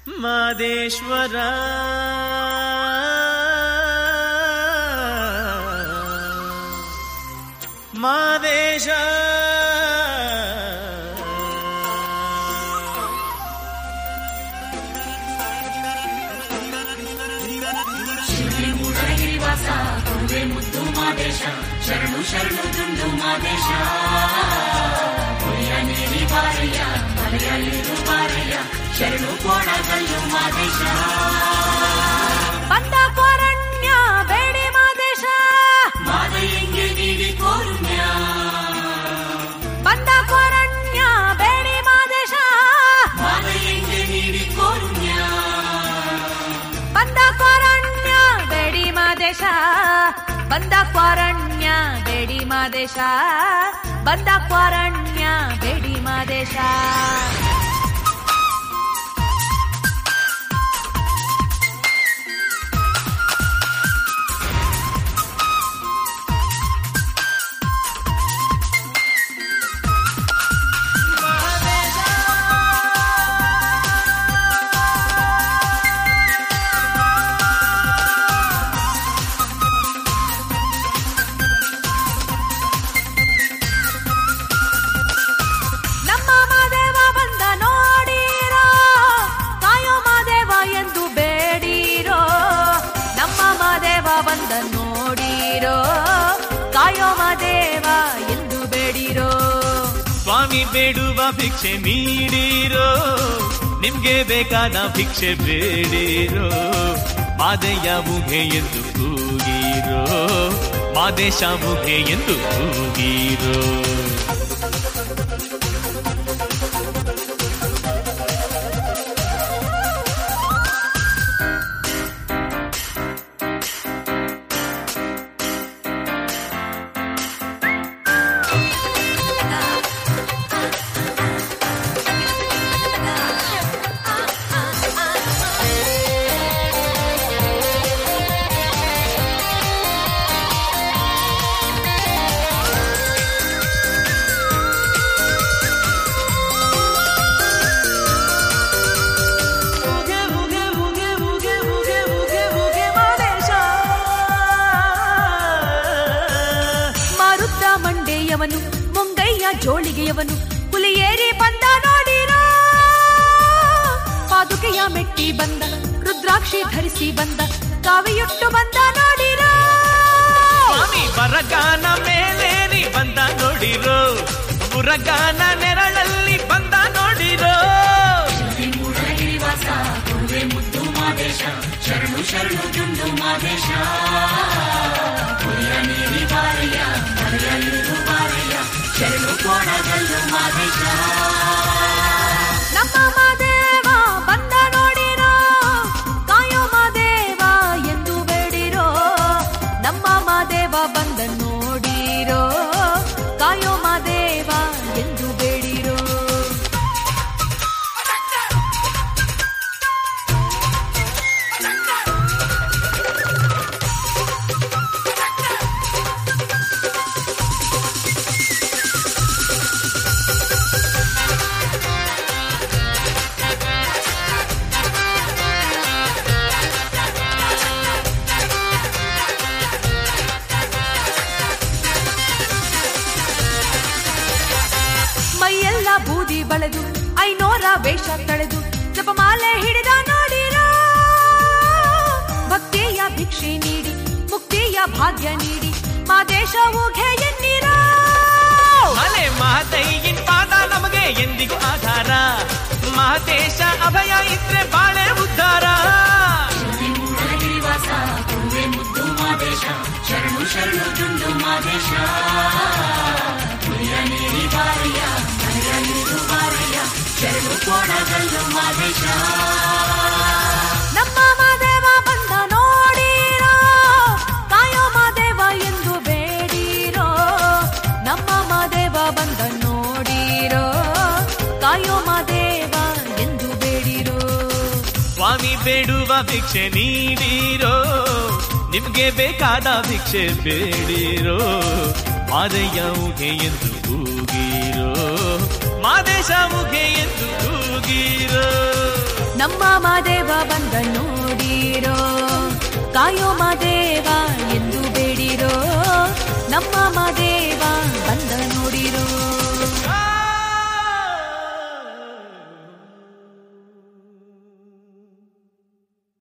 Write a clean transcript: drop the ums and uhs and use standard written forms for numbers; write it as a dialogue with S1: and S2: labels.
S1: ಮಾದೇಶ್ವರ ಮಾದೇಶ
S2: ಮುರಗಿರಿವಾಸ ಗುರುವೆ ಮುದ್ದು ಮಾದೇಶ ಶರಣು ಶರಣು ದುಂಡು ಮಾದೇಶ ಹುಲಿಯ ನೀರಿ ಬಾರಯ್ಯ ಮಲೆಯಲ್ಲಿರು ಬಾರಯ್ಯ ಶರಣು ಕೋಣಗಲ್ಲು ಮಾದೇಶ
S3: ಬಂದ ಕೋರಣ್ಯ ಬೇಡಿ ಮಾದೇಶ
S2: ಮಾದಯ್ಯಂಗೆ ನೀಡಿ ಕೋರುಣ್ಯ
S3: ಬಂದ ಕೋರಣ್ಯ ಬೇಡಿ ಮಾದೇಶ
S2: ಮಾದಯ್ಯಂಗೆ ನೀಡಿ ಕೋರುಣ್ಯ
S3: ಬಂದ ಕೋರಣ್ಯ ಬೇಡಿ ಮಾದೇಶ ಬಂದ ಕೋರಣ್ಯ ಬೇಡಿ ಮಾದೇಶ ಬಂದ ಕೋರಣ್ಯ ಬೇಡಿ ಮಾದೇಶ
S1: ಸ್ವಾಮಿ ಬೇಡುವ ಭಿಕ್ಷೆ ನೀಡಿರೋ ನಿಮ್ಗೆ ಬೇಕಾದ ಭಿಕ್ಷೆ ಬೇಡಿರೋ ಮಾದಯ್ಯ ಮುಖೆ ಎಂದು ಕೂಗಿರೋ ಮಾದೇಶ ಮುಖೆ ಎಂದು ಕೂಗಿರೋ
S3: ಮುಂಗಯ್ಯ ಜೋಳಿಗೆಯವನು ಹುಲಿಯೇರಿ ಬಂದ ನೋಡಿರೋ ಪಾದುಕೆಯ ಮೆಟ್ಟಿ ಬಂದ ರುದ್ರಾಕ್ಷಿ ಧರಿಸಿ ಬಂದ ಕಾವಿಯುಟ್ಟು ಬಂದ ನೋಡಿರೋ
S1: ಸ್ವಾಮಿ ಬರಗಾನ ಮೇಲೇರಿ ಬಂದ ನೋಡಿರೋ ಬುರಗಾನ ನೆರಳಲ್ಲಿ ಬಂದ ನೋಡಿರೋ
S2: ಮುರಗಿರಿವಾಸ ಗುರುವೆ ಮುದ್ದು ಮಾದೇಶ ಶರಣು ಶರಣು ದುಂಡು ಮಾದೇಶ ಹುಲಿಯ ನೀರಿ ಬಾರಯ್ಯ ಮಲೆಯಲ್ಲಿರು ಬಾರಯ್ಯ ಶರಣು ಕೋಣಗಲ್ಲು ಮಾದೇಶ
S3: ನಮ್ಮ ಮಾದೇವ ಬಂದ ನೋಡಿರೋ ಕಾಯೋ ಮಾದೇವ ಎಂದು ಬೇಡಿರೋ ನಮ್ಮ ಮಾದೇವ ಬಂದ ನೋಡಿರೋ ಕಾಯೋ ಮಾದೇವ ಎಂದು ಬೇಡಿರೋ ಮೈಯೆಲ್ಲ ಬೂದಿ ಬಳೆದು ಐನೋರ ವೇಷ ತಳೆದು ಜಪಮಾಲೆ ಹಿಡಿದ ನೋಡಿರೋ ಭಕ್ತಿಯ ಭಿಕ್ಷೆ ನೀಡಿ ಮುಕ್ತಿಯ ಭಾಗ್ಯ ನೀಡಿ ಮಾದೇಶ ಊಘೆ ಎನ್ನಿರೋ
S1: ಮಲೆ ಮಾದಯ್ಯನ ಪಾದ ನಮಗೆ ಎಂದಿಗೂ ಆಧಾರ ಮಾದೇಶ ಅಭಯ ಇದ್ರೆ ಬಾಳೆ ಉದ್ಧಾರ
S2: ಮುರಗಿರಿವಾಸ ಗುರುವೆ ಮುದ್ದು ಮಾದೇಶ ಶರಣು ಶರಣು ದುಂಡು ಮಾದೇಶ ಹುಲಿಯ ನೀರಿ ಬಾರಯ್ಯ ಮಲೆಯಲ್ಲಿರು ಬಾರಯ್ಯ ಶರಣು ಕೋಣಗಲ್ಲು ಮಾದೇಶ
S3: ನಮ್ಮ ಮಾದೇವ ಬಂದ ನೋಡಿರೋ ಕಾಯೋ ಮಾದೇವ ಎಂದು ಬೇಡಿರೋ ನಮ್ಮ ಮಾದೇವ ಬಂದ ನೋಡಿರೋ ಕಾಯೋ ಮಾದೇವ ಎಂದು ಬೇಡಿರೋ
S1: ಸ್ವಾಮಿ ಬೇಡುವ ಭಿಕ್ಷೆ ನೀಡಿರೋ ನಿಮ್ಗೆ ಬೇಕಾದ ಭಿಕ್ಷೆ ಬೇಡಿರೋ ಮಾದಯ್ಯ ಮುಖೆ ಎಂದು ಕೂಗಿರೋ ಮಾದೇಶ ಮುಖೆ ಎಂದು ಕೂಗಿರೋ
S3: ನಮ್ಮ ಮಾದೇವ ಬಂದ ನೋಡಿರೋ, ಕಾಯೋ ಮಾದೇವ ಎಂದು ಬೇಡಿರೋ, ನಮ್ಮ ಮಾದೇವ